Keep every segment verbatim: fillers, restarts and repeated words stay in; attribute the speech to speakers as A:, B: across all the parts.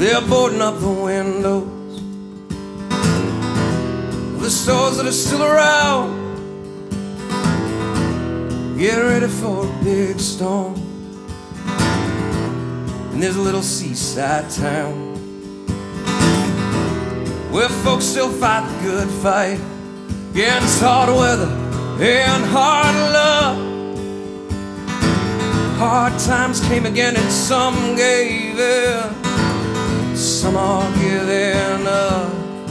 A: They're boarding up the windows of the stores that are still around. Get ready for a big storm. And there's a little seaside town where folks still fight the good fight against hard weather and hard luck. Hard times came again and some gave in, some are giving up.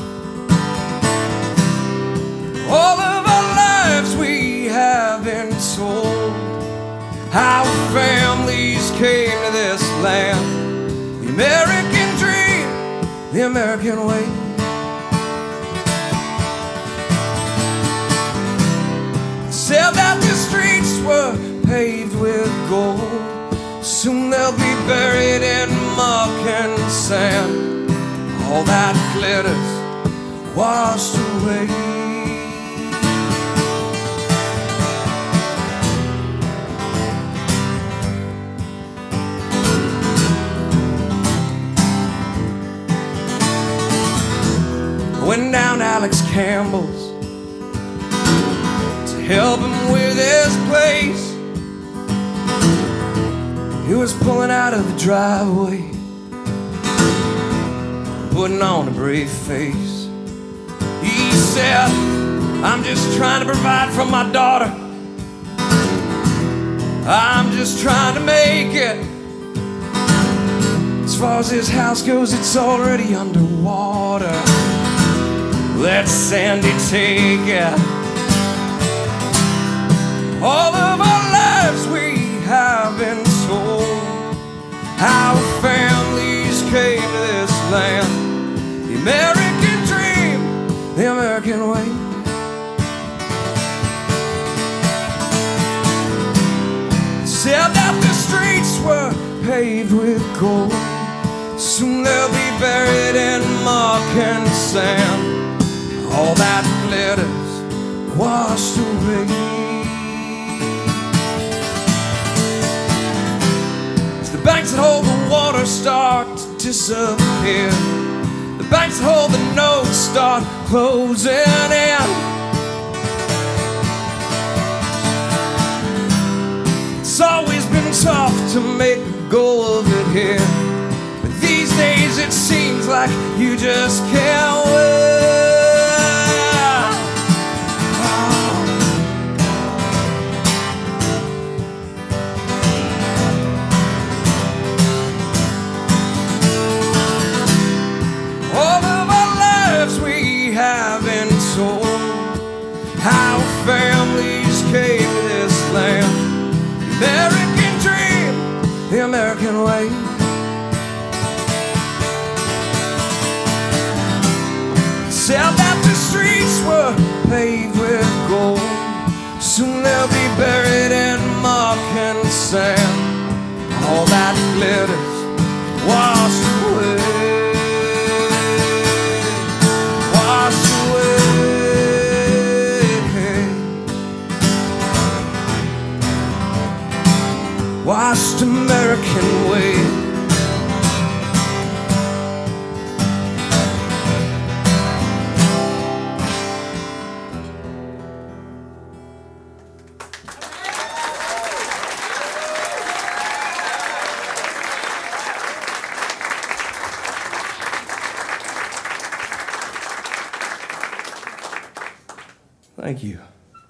A: All of our lives we have been told how families came to this land. The American dream, the American way. Said that the streets were paved with gold. Soon they'll be buried in muck and sand. All that glitters washed away. Went down to Alex Campbell's to help him with his place. He was pulling out of the driveway, putting on a brave face. He said, I'm just trying to provide for my daughter. I'm just trying to make it. As far as his house goes, it's already underwater. Let Sandy take it. All of our lives we have been told how families came to this land. The American dream, the American way. Said that the streets were paved with gold. Soon they'll be buried in muck and sand. All that glitters washed away. As the banks that hold the water start to disappear, the banks that hold the notes start closing in. It's always been tough to make a go of it here, but these days it seems like you just can't win. How families came to this land. The American dream, the American way. Said that the streets were paved with gold. Soon they'll be buried in muck and sand. All that glitters washed away. Washed American way. Thank you.